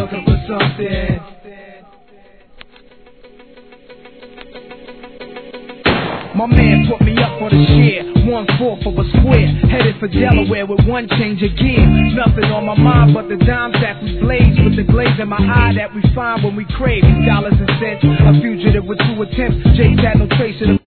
looking for something. My man put me up for the share, 1/4 of a square, headed for Delaware with one change of gear. Nothing on my mind but the dime sack we blaze, with the glaze in my eye that we find when we crave dollars and cents. A fugitive with 2 attempts, Jake's had no trace of the